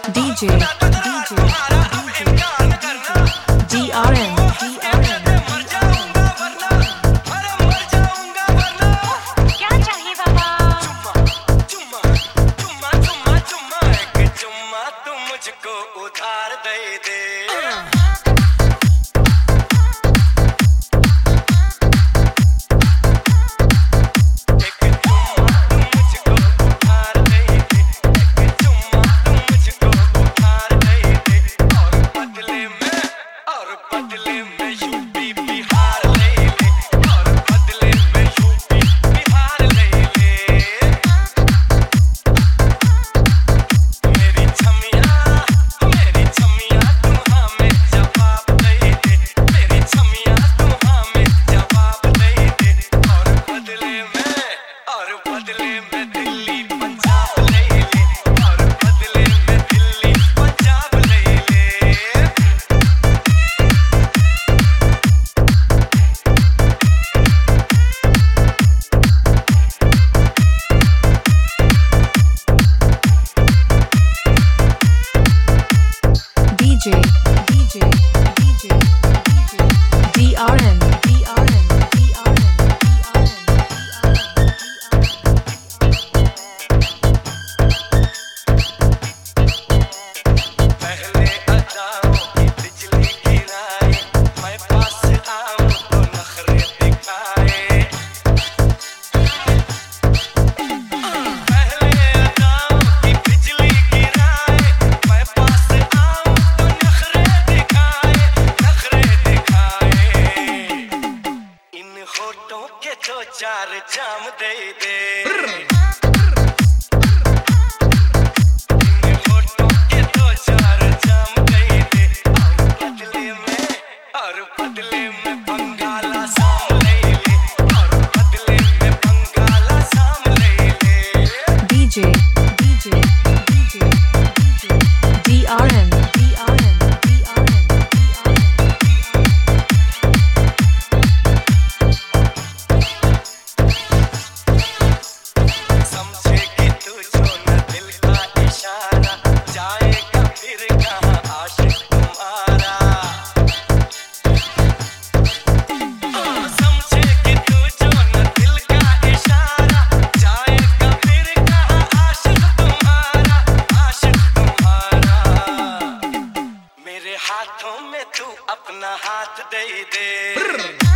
DJ DRM क्या चाहिए बाबा? तू मुझको उधार दे दे। DRM तो चार जाम दे दे। होठों के दो चार जाम दे दे। और बदले में बंगाला साम ले ले। और बदले में बंगाला साम ले ले। DJ DRM हाथों में तू अपना हाथ दे दे।